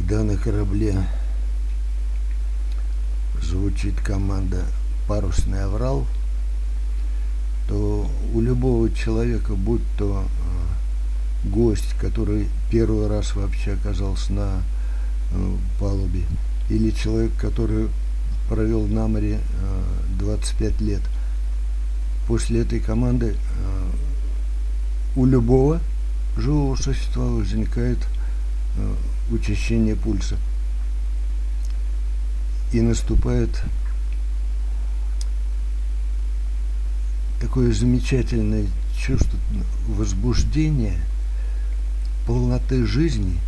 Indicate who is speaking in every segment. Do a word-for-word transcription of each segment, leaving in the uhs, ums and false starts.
Speaker 1: Когда на корабле звучит команда «Парусный аврал», то у любого человека, будь то э, гость, который первый раз вообще оказался на э, палубе, или человек, который провел на море э, двадцать пять лет, после этой команды э, у любого живого существа возникает э, учащение пульса. И наступает такое замечательное чувство возбуждения, полноты жизни,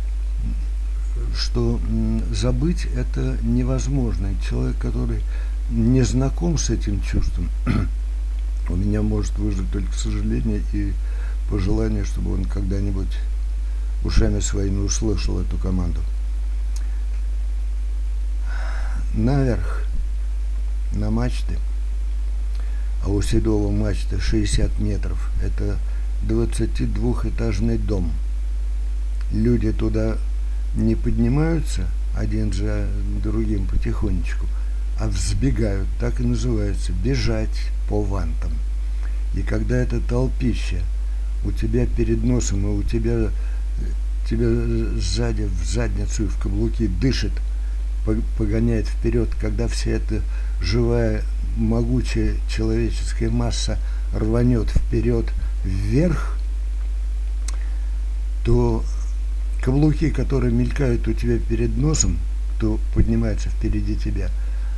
Speaker 1: что забыть это невозможно. И человек, который не знаком с этим чувством, у меня может вызвать только сожаление и пожелание, чтобы он когда-нибудь ушами своими услышал эту команду. Наверх, на мачты, а у Седова мачта шестьдесят метров, это двадцатидвухэтажный дом. Люди туда не поднимаются один за другим потихонечку, а взбегают, так и называется, бежать по вантам. И когда это толпище у тебя перед носом, и у тебя, тебя сзади в задницу и в каблуки дышит, погоняет вперед, когда вся эта живая, могучая человеческая масса рванет вперед, вверх, то каблуки, которые мелькают у тебя перед носом, кто поднимается впереди тебя,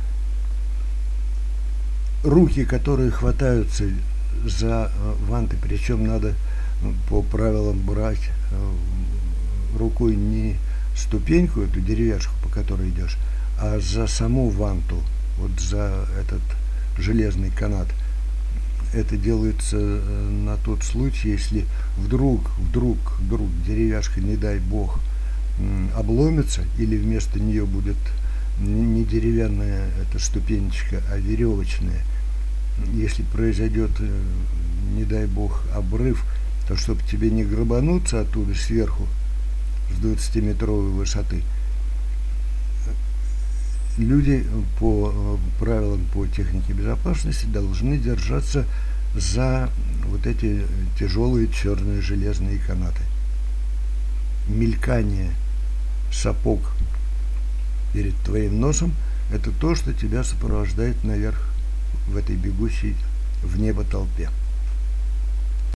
Speaker 1: руки, которые хватаются за ванты, причем надо по правилам брать рукой не ступеньку, эту деревяшку, по которой идешь, а за саму ванту, вот за этот железный канат. Это делается на тот случай, если вдруг, вдруг, вдруг деревяшка, не дай бог, обломится, или вместо нее будет не деревянная эта ступенечка, а веревочная. Если произойдет, не дай бог, обрыв, то чтобы тебе не грабануться оттуда сверху с двадцатиметровой высоты, люди по правилам по технике безопасности должны держаться за вот эти тяжелые черные железные канаты. Мелькание сапог перед твоим носом — это то, что тебя сопровождает наверх в этой бегущей в небо толпе.